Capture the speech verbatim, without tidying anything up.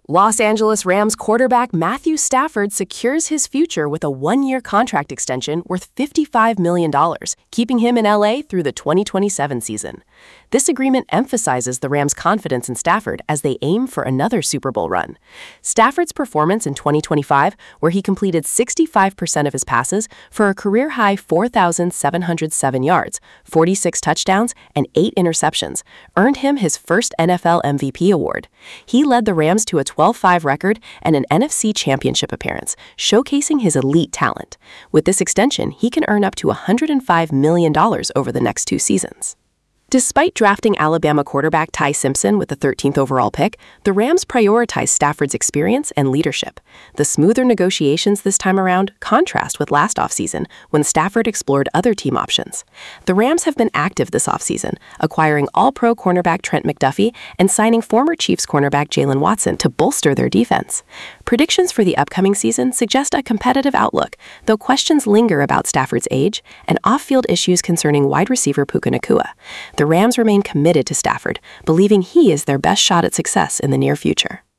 Los Angeles Rams quarterback Matthew Stafford secures his future with a one-year contract extension worth fifty-five million dollars, keeping him in L A through the twenty twenty-seven season. This agreement emphasizes the Rams' confidence in Stafford as they aim for another Super Bowl run. Stafford's performance in twenty twenty-five, where he completed sixty-five percent of his passes for a career-high four thousand seven hundred seven yards, forty-six touchdowns, and eight interceptions, earned him his first N F L M V P award. He led the Rams to a twelve five record and an N F C Championship appearance, showcasing his elite talent. With this extension, he can earn up to one hundred five million dollars over the next two seasons. Despite drafting Alabama quarterback Ty Simpson with the thirteenth overall pick, the Rams prioritized Stafford's experience and leadership. The smoother negotiations this time around contrast with last offseason when Stafford explored other team options. The Rams have been active this offseason, acquiring all-pro cornerback Trent McDuffie and signing former Chiefs cornerback Jalen Watson to bolster their defense. Predictions for the upcoming season suggest a competitive outlook, though questions linger about Stafford's age and off-field issues concerning wide receiver Puka Nacua. The Rams remain committed to Stafford, believing he is their best shot at success in the near future.